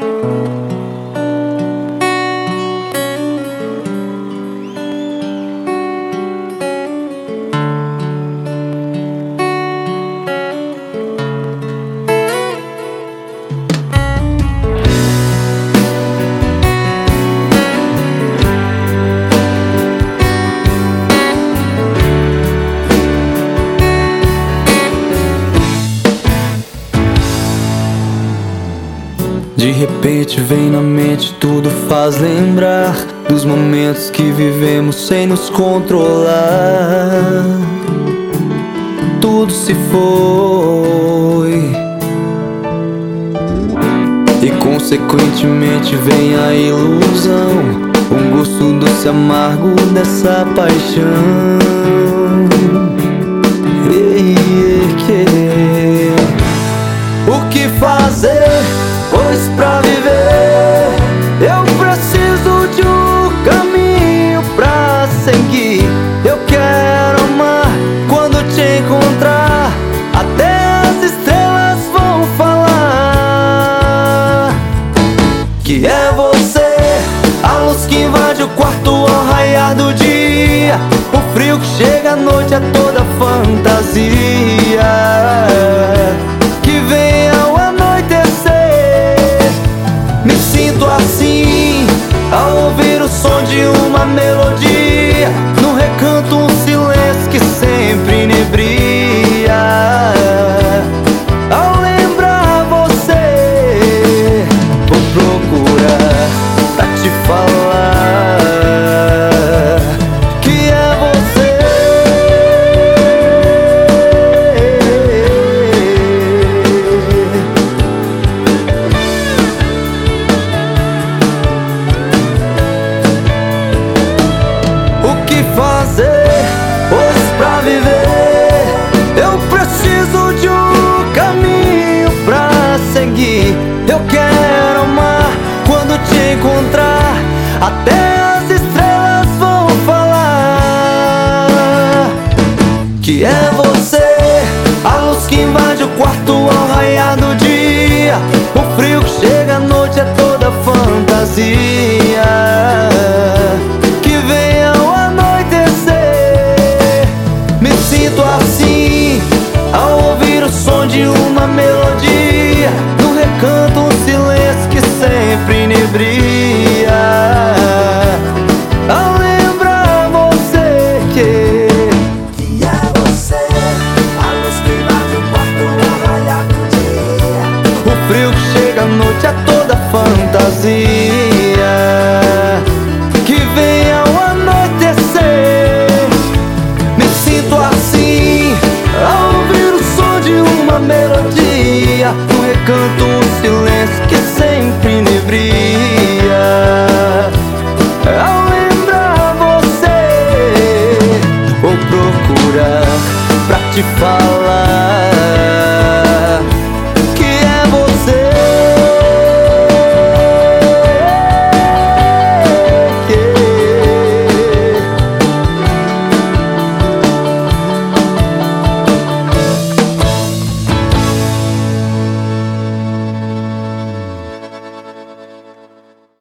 De repente vem na mente, tudo faz lembrar dos momentos que vivemos sem nos controlar. Tudo se foi e consequentemente vem a ilusão, um gosto doce amargo dessa paixão. O que fazer? Pois pra viver eu preciso de um caminho pra seguir. Eu quero amar quando te encontrar, até as estrelas vão falar que é você, a luz que invade o quarto ao raiar do dia, o frio que chega à noite é toda fantasia que vem ao anoitecer. Me sinto assim ao ouvir o som de uma melodia, no recanto um silêncio que sempre inebria. Ao lembrar você, vou procurar pra te falar que é você. Fazer, pois pra viver eu preciso de um caminho pra seguir. Eu quero amar quando te encontrar, até as estrelas vão falar que é você, a luz que invade o quarto ao raiar do dia, o frio que chega à noite é toda fantasia que vem ao sinto assim ao ouvir o som de uma melodia, no recanto um silêncio que sempre inebria. Ao lembrar você que é você, a luz que invade o quarto ao raiar do dia, o frio que chega à noite é toda fantasia que vem ao anoitecer. Me sinto assim ao ouvir o som de uma melodia, no recanto um silêncio que sempre inebria. Ao lembrar você, vou procurar pra te falar